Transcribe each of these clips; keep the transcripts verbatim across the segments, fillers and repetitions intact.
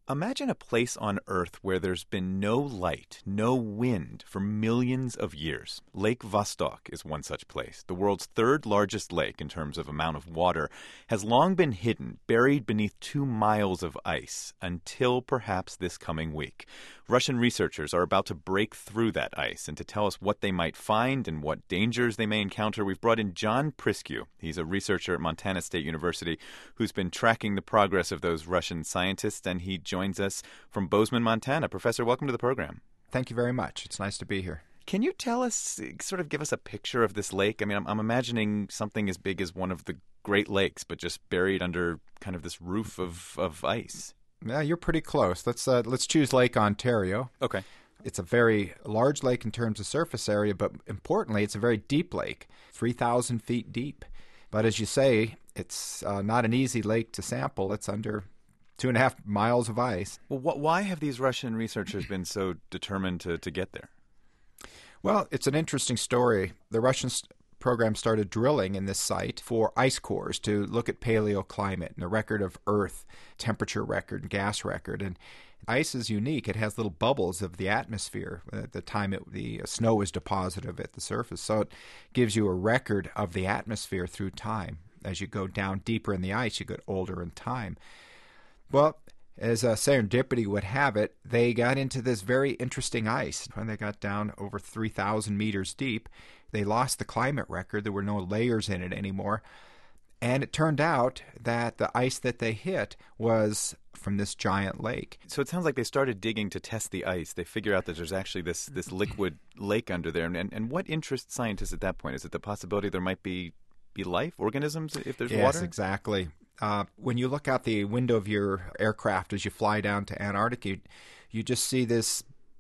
Imagine a place on Earth where there's been no light, no wind for millions of years. Lake Vostok is one such place. The world's third largest lake in terms of amount of water has long been hidden, buried beneath two miles of ice, until perhaps this coming week. Russian researchers are about to break through that ice, and to tell us what they might find and what dangers they may encounter, we've brought in John Priscu. He's a researcher at Montana State University who's been tracking the progress of those Russian scientists, and he joins us from Bozeman, Montana. Professor, welcome to the program. Thank you very much. It's nice to be here. Can you tell us, sort of give us a picture of this lake? I mean, I'm, I'm imagining something as big as one of the Great Lakes, but just buried under kind of this roof of, of ice. Yeah, you're pretty close. Let's uh, let's choose Lake Ontario. Okay. It's a very large lake in terms of surface area, but importantly, it's a very deep lake, three thousand feet deep. But as you say, it's uh, not an easy lake to sample. It's under two and a half miles of ice. Well, wh- why have these Russian researchers been so determined to, to get there? Well, it's an interesting story. The Russian st- program started drilling in this site for ice cores to look at paleoclimate and a record of Earth temperature record and gas record. And ice is unique. It has little bubbles of the atmosphere at the time it, the snow was deposited at the surface. So it gives you a record of the atmosphere through time. As you go down deeper in the ice, you get older in time. Well, as uh, serendipity would have it, they got into this very interesting ice. When they got down over three thousand meters deep, they lost the climate record. There were no layers in it anymore. And it turned out that the ice that they hit was from this giant lake. So it sounds like they started digging to test the ice. They figure out that there's actually this, this liquid lake under there. And, and what interests scientists at that point? Is it the possibility there might be, be life, organisms, if there's yes, water? Yes, exactly. Uh, when you look out the window of your aircraft as you fly down to Antarctica, you, you just see this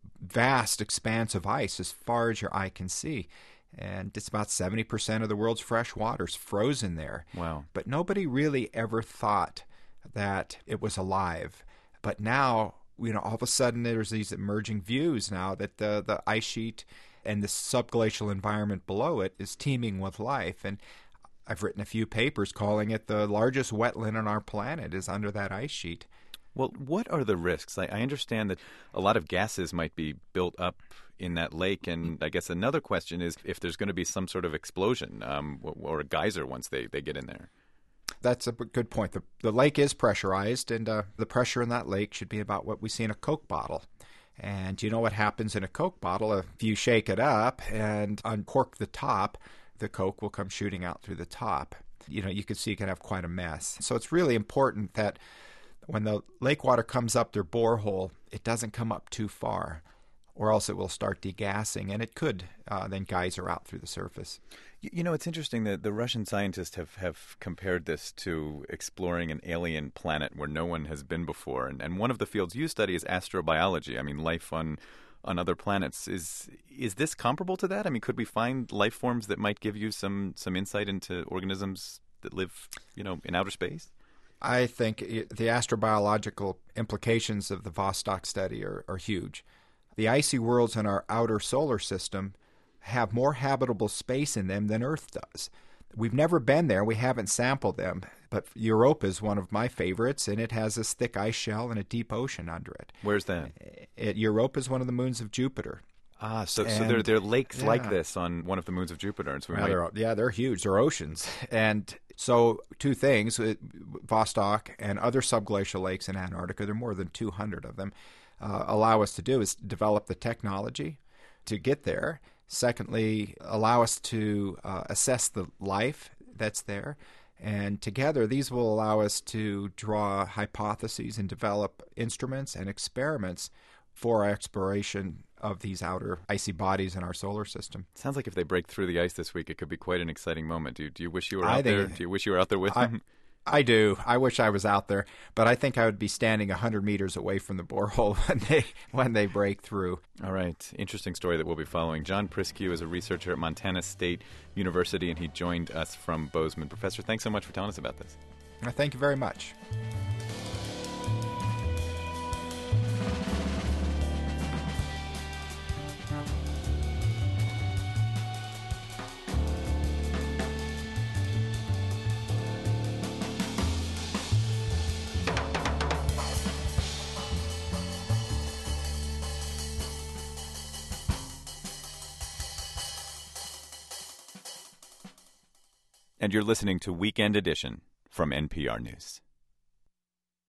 vast expanse of ice as far as your eye can see. And it's about seventy percent of the world's fresh water is frozen there. Wow. But nobody really ever thought that it was alive. But now, you know, all of a sudden there's these emerging views now that the, the ice sheet and the subglacial environment below it is teeming with life. And I've written a few papers calling it the largest wetland on our planet is under that ice sheet. Well, what are the risks? I, I understand that a lot of gases might be built up in that lake, and I guess another question is if there's going to be some sort of explosion um, or a geyser once they, they get in there. That's a good point. The, the lake is pressurized, and uh, the pressure in that lake should be about what we see in a Coke bottle. And you know what happens in a Coke bottle? If you shake it up and uncork the top, the Coke will come shooting out through the top. You know, you can see you can have quite a mess. So it's really important that when the lake water comes up their borehole, it doesn't come up too far, or else it will start degassing, and it could uh, then geyser out through the surface. You, you know, it's interesting that the Russian scientists have, have compared this to exploring an alien planet where no one has been before. And, and one of the fields you study is astrobiology. I mean, life on on other planets. Is is this comparable to that? I mean, could we find life forms that might give you some, some insight into organisms that live, you know, in outer space? I think the astrobiological implications of the Vostok study are, are huge. The icy worlds in our outer solar system have more habitable space in them than Earth does. We've never been there. We haven't sampled them. But Europa is one of my favorites, and it has this thick ice shell and a deep ocean under it. Where's that? It, Europa is one of the moons of Jupiter. Ah, so, and, so there, there are lakes yeah. like this on one of the moons of Jupiter. And so we yeah, might... they're, yeah, they're huge. They're oceans. And so two things, Vostok and other subglacial lakes in Antarctica, there are more than two hundred of them, uh, allow us to do is develop the technology to get there. Secondly, allow us to uh, assess the life that's there. And together, these will allow us to draw hypotheses and develop instruments and experiments for our exploration of these outer icy bodies in our solar system. Sounds like if they break through the ice this week, it could be quite an exciting moment. Do you, do you wish you were I out think, there? Do you wish you were out there with I, them? I do. I wish I was out there, but I think I would be standing one hundred meters away from the borehole when they when they break through. All right. Interesting story that we'll be following. John Priscu is a researcher at Montana State University, and he joined us from Bozeman. Professor, thanks so much for telling us about this. Thank you very much. and you're listening to Weekend Edition from N P R News.